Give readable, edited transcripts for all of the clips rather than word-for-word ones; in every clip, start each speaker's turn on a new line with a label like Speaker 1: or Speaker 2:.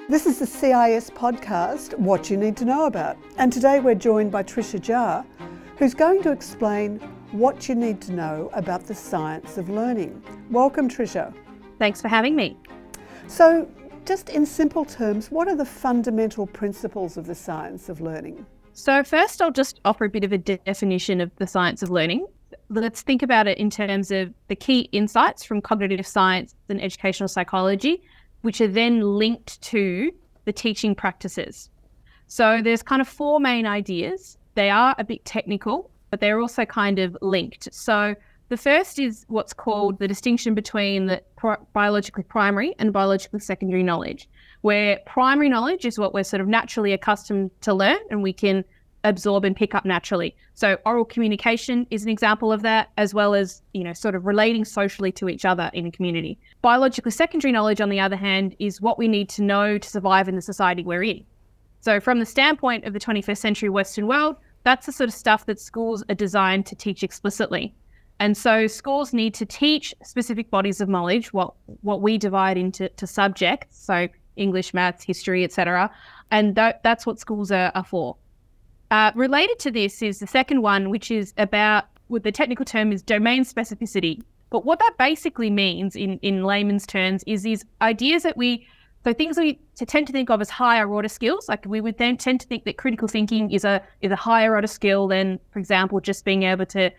Speaker 1: This is the CIS podcast, What You Need to Know About. And today we're joined by Trisha Jarr, who's going to explain what you need to know about the science of learning. Welcome, Trisha.
Speaker 2: Thanks for having me.
Speaker 1: So, just in simple terms, what are the fundamental principles of the science of learning?
Speaker 2: So first, I'll just offer a bit of a definition of the science of learning. Let's think about it in terms of the key insights from cognitive science and educational psychology, which are then linked to the teaching practices. So there's kind of four main ideas. They are a bit technical, but they're also kind of linked. So the first is what's called the distinction between the biologically primary and biologically secondary knowledge, where primary knowledge is what we're sort of naturally accustomed to learn and we can absorb and pick up naturally. So oral communication is an example of that, as well as, sort of relating socially to each other in a community. Biologically secondary knowledge, on the other hand, is what we need to know to survive in the society we're in. So from the standpoint of the 21st century Western world, that's the sort of stuff that schools are designed to teach explicitly. And so schools need to teach specific bodies of knowledge, what we divide into subjects, so English, maths, history, etc. And that's what schools are for. Related to this is the second one, which is about, what the technical term is domain specificity. But what that basically means in layman's terms is these ideas that things we tend to think of as higher order skills. Like we would then tend to think that critical thinking is a higher order skill than, for example, just being able to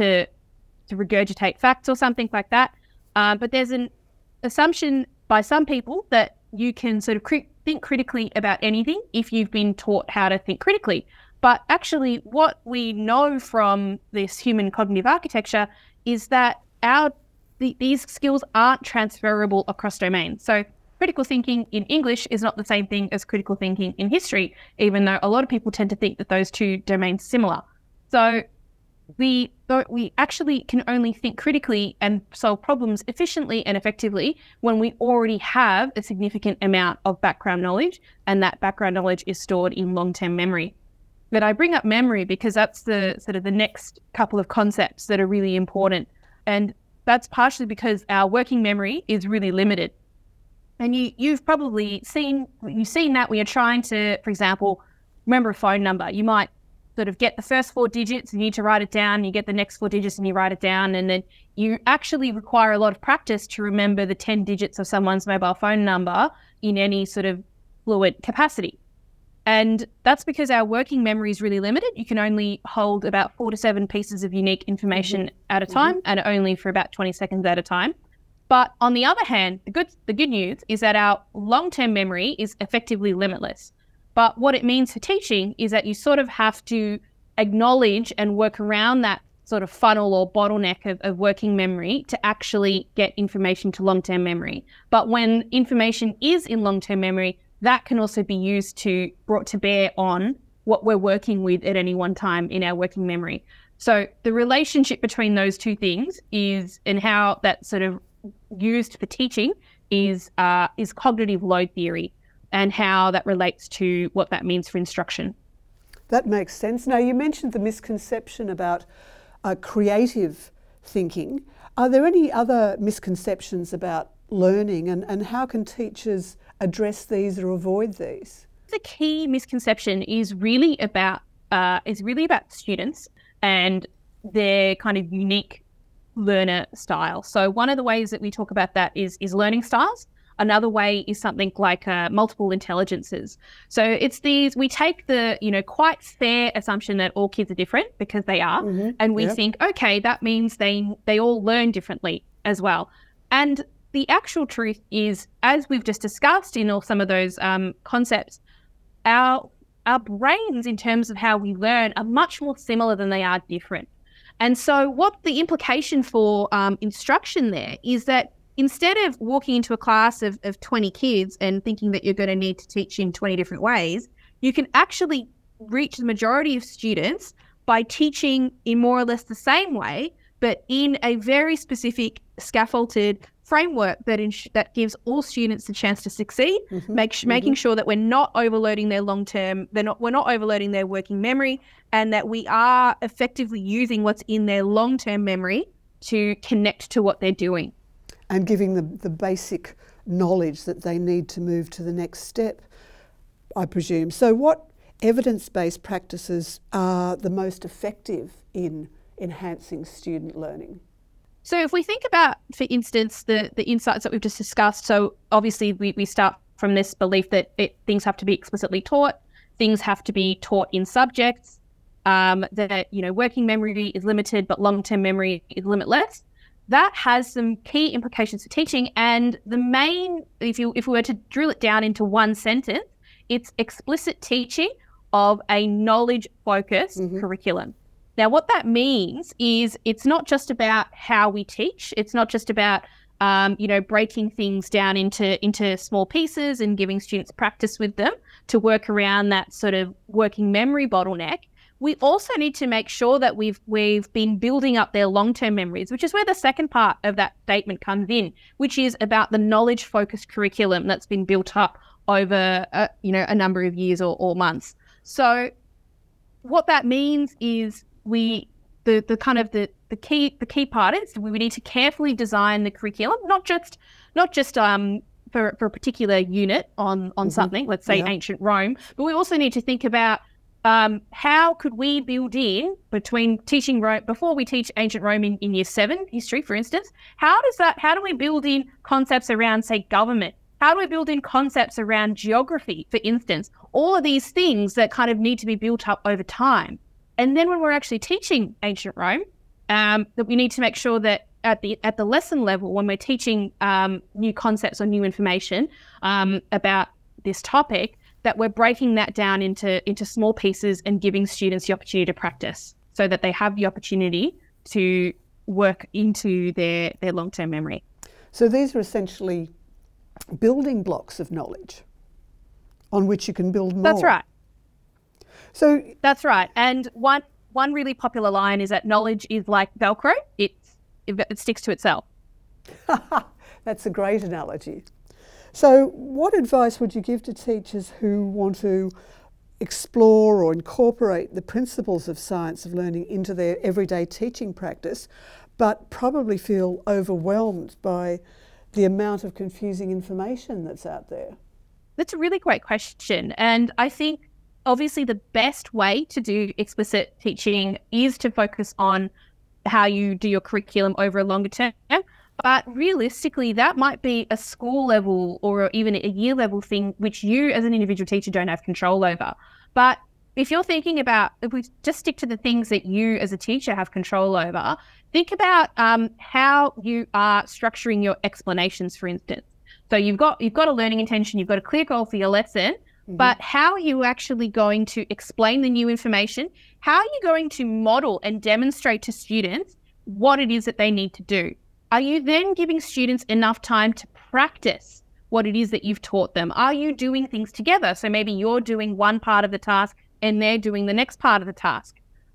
Speaker 2: regurgitate facts or something like that. But there's an assumption by some people that you can sort of think critically about anything if you've been taught how to think critically. But actually what we know from this human cognitive architecture is that these skills aren't transferable across domains. So critical thinking in English is not the same thing as critical thinking in history, even though a lot of people tend to think that those two domains are similar. So we actually can only think critically and solve problems efficiently and effectively when we already have a significant amount of background knowledge, and that background knowledge is stored in long-term memory. But I bring up memory because that's the sort of the next couple of concepts that are really important. And that's partially because our working memory is really limited. And you've probably seen that when you're trying to, for example, remember a phone number. You might sort of get the first four digits and you need to write it down. You get the next four digits and you write it down. And then you actually require a lot of practice to remember the 10 digits of someone's mobile phone number in any sort of fluid capacity. And that's because our working memory is really limited. You can only hold about 4 to 7 pieces of unique information at a time, and only for about 20 seconds at a time. But on the other hand, the good news is that our long-term memory is effectively limitless. But what it means for teaching is that you sort of have to acknowledge and work around that sort of funnel or bottleneck of working memory to actually get information to long-term memory. But when information is in long-term memory, that can also be brought to bear on what we're working with at any one time in our working memory. So the relationship between those two things and how that's sort of used for teaching is cognitive load theory, and how that relates to what that means for instruction.
Speaker 1: That makes sense. Now, you mentioned the misconception about creative thinking. Are there any other misconceptions about learning, and how can teachers address these or avoid these?
Speaker 2: The key misconception is really about students and their kind of unique learner style. So one of the ways that we talk about that is learning styles. Another way is something like multiple intelligences. So it's we take the quite fair assumption that all kids are different, because they are, and we think, okay, that means they all learn differently as well. And the actual truth is, as we've just discussed in all some of those concepts, our brains, in terms of how we learn, are much more similar than they are different. And so what the implication for instruction there is that instead of walking into a class of 20 kids and thinking that you're going to need to teach in 20 different ways, you can actually reach the majority of students by teaching in more or less the same way, but in a very specific scaffolded framework that gives all students a chance to succeed, making sure that we're not overloading their we're not overloading their working memory, and that we are effectively using what's in their long-term memory to connect to what they're doing.
Speaker 1: And giving the basic knowledge that they need to move to the next step, I presume. So what evidence-based practices are the most effective in enhancing student learning?
Speaker 2: So if we think about, for instance, the insights that we've just discussed, so obviously we start from this belief that things have to be explicitly taught, things have to be taught in subjects, that, working memory is limited, but long-term memory is limitless. That has some key implications for teaching. And the main, if we were to drill it down into one sentence, it's explicit teaching of a knowledge-focused curriculum. Now, what that means is it's not just about how we teach. It's not just about, breaking things down into small pieces and giving students practice with them to work around that sort of working memory bottleneck. We also need to make sure that we've been building up their long-term memories, which is where the second part of that statement comes in, which is about the knowledge-focused curriculum that's been built up over, a number of years or months. So what that means is the key part is we need to carefully design the curriculum, not just for a particular unit on something, let's say ancient Rome, but we also need to think about how could we build in between teaching Rome, before we teach ancient Rome in year 7 history, for instance, how do we build in concepts around, say, government? How do we build in concepts around geography, for instance? All of these things that kind of need to be built up over time. And then when we're actually teaching ancient Rome, that we need to make sure that at the lesson level, when we're teaching new concepts or new information about this topic, that we're breaking that down into small pieces and giving students the opportunity to practice so that they have the opportunity to work into their long-term memory.
Speaker 1: So these are essentially building blocks of knowledge on which you can build more.
Speaker 2: That's right.
Speaker 1: So
Speaker 2: that's right. And one really popular line is that knowledge is like Velcro. It sticks to itself.
Speaker 1: That's a great analogy. So what advice would you give to teachers who want to explore or incorporate the principles of science of learning into their everyday teaching practice, but probably feel overwhelmed by the amount of confusing information that's out there?
Speaker 2: That's a really great question. And I think obviously the best way to do explicit teaching is to focus on how you do your curriculum over a longer term. But realistically, that might be a school level or even a year level thing, which you as an individual teacher don't have control over. But if you're thinking about, if we just stick to the things that you as a teacher have control over, think about how you are structuring your explanations, for instance. So you've got a learning intention, you've got a clear goal for your lesson, but how are you actually going to explain the new information? How are you going to model and demonstrate to students what it is that they need to do? Are you then giving students enough time to practice what it is that you've taught them? Are you doing things together? So maybe you're doing one part of the task and they're doing the next part of the task.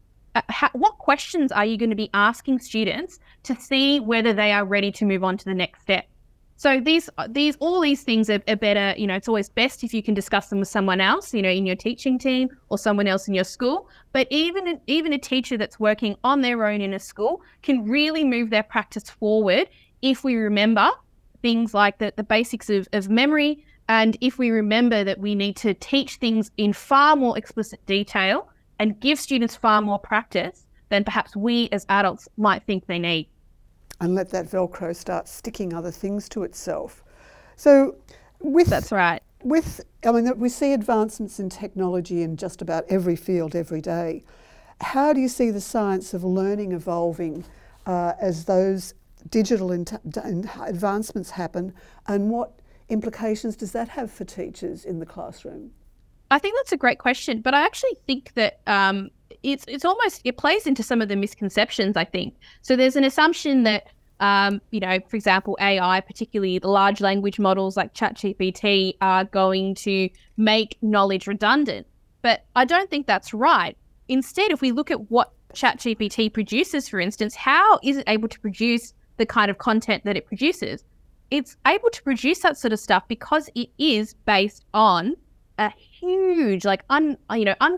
Speaker 2: What questions are you going to be asking students to see whether they are ready to move on to the next step? So all these things are better. It's always best if you can discuss them with someone else, in your teaching team or someone else in your school. But even a teacher that's working on their own in a school can really move their practice forward if we remember things like the basics of memory, and if we remember that we need to teach things in far more explicit detail and give students far more practice than perhaps we as adults might think they need.
Speaker 1: And let that Velcro start sticking other things to itself. So
Speaker 2: That's right.
Speaker 1: We see advancements in technology in just about every field every day. How do you see the science of learning evolving as those digital advancements happen, and what implications does that have for teachers in the classroom?
Speaker 2: I think that's a great question, but I actually think that it plays into some of the misconceptions, I think. So there's an assumption that, for example, AI, particularly the large language models like ChatGPT, are going to make knowledge redundant. But I don't think that's right. Instead, if we look at what ChatGPT produces, for instance, how is it able to produce the kind of content that it produces? It's able to produce that sort of stuff because it is based on a huge,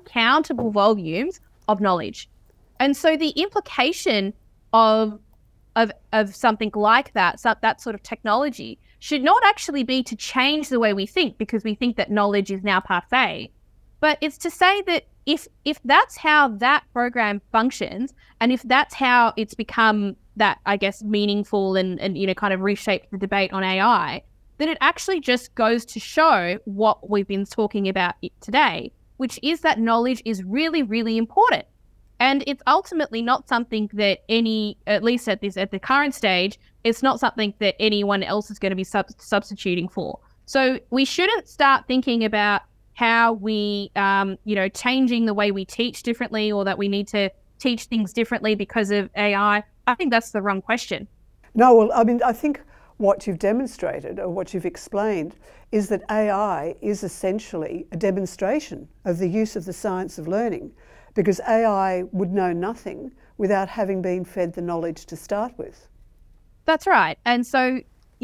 Speaker 2: uncountable volumes of knowledge. And so the implication of of something like that, so that sort of technology, should not actually be to change the way we think because we think that knowledge is now passé, but it's to say that if that's how that program functions, and if that's how it's become that, I guess, meaningful and kind of reshaped the debate on AI, then it actually just goes to show what we've been talking about today, which is that knowledge is really, really important. And it's ultimately not something that at least at the current stage, it's not something that anyone else is going to be substituting for. So we shouldn't start thinking about how we, changing the way we teach differently, or that we need to teach things differently because of AI. I think that's the wrong question.
Speaker 1: No, well, I mean, I think what you've demonstrated or what you've explained is that AI is essentially a demonstration of the use of the science of learning, because AI would know nothing without having been fed the knowledge to start with.
Speaker 2: That's right. And so,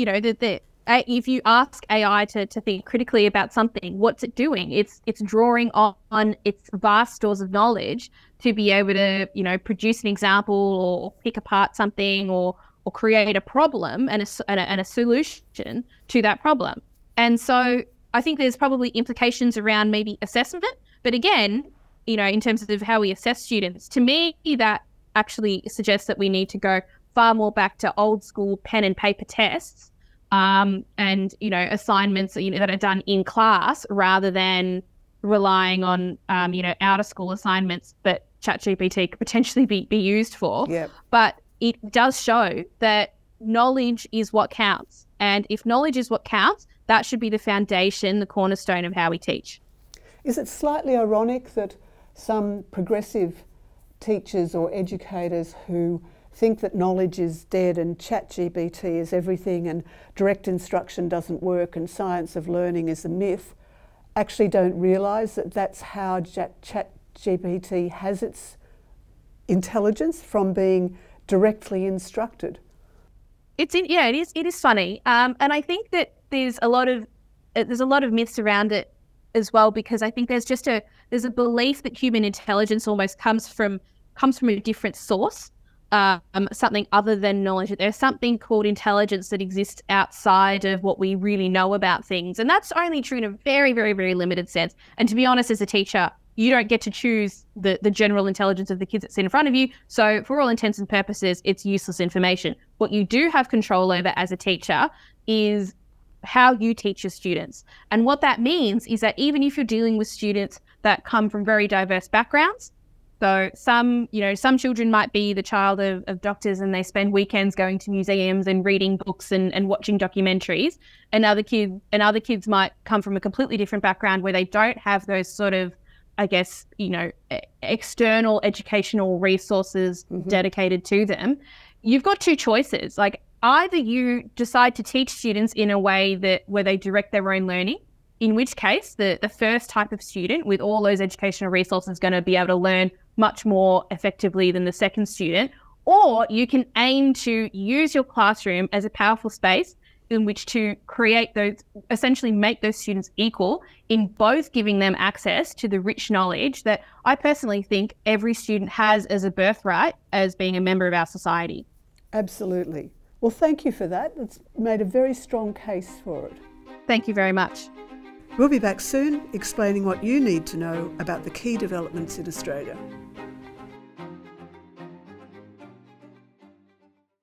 Speaker 2: if you ask AI to think critically about something, what's it doing? It's drawing on its vast stores of knowledge to be able to, produce an example or pick apart something or create a problem and a solution to that problem. And so I think there's probably implications around maybe assessment, but again, in terms of how we assess students, to me, that actually suggests that we need to go far more back to old school pen and paper tests, and assignments that are done in class rather than relying on out of school assignments that ChatGPT could potentially be used for.
Speaker 1: Yep.
Speaker 2: But it does show that knowledge is what counts, and if knowledge is what counts, that should be the foundation, the cornerstone of how we teach.
Speaker 1: Is it slightly ironic that some progressive teachers or educators who think that knowledge is dead and ChatGPT is everything and direct instruction doesn't work and science of learning is a myth, actually don't realise that that's how ChatGPT has its intelligence, from being directly instructed?
Speaker 2: It is funny, and I think that there's a lot of myths around it as well, because I think there's a belief that human intelligence almost comes from a different source, something other than knowledge. That there's something called intelligence that exists outside of what we really know about things, and that's only true in a very, very, very limited sense. And to be honest, as a teacher, you don't get to choose the general intelligence of the kids that sit in front of you. So for all intents and purposes, it's useless information. What you do have control over as a teacher is how you teach your students. And what that means is that even if you're dealing with students that come from very diverse backgrounds, so some children might be the child of doctors and they spend weekends going to museums and reading books and watching documentaries, and other kids might come from a completely different background where they don't have those sort of, I guess, external educational resources dedicated to them. You've got two choices. Like, either you decide to teach students in a way where they direct their own learning, in which case the first type of student with all those educational resources is going to be able to learn much more effectively than the second student, or you can aim to use your classroom as a powerful space in which to essentially make those students equal in both giving them access to the rich knowledge that I personally think every student has as a birthright as being a member of our society.
Speaker 1: Absolutely. Well, thank you for that. It's made a very strong case for it.
Speaker 2: Thank you very much.
Speaker 1: We'll be back soon explaining what you need to know about the key developments in Australia.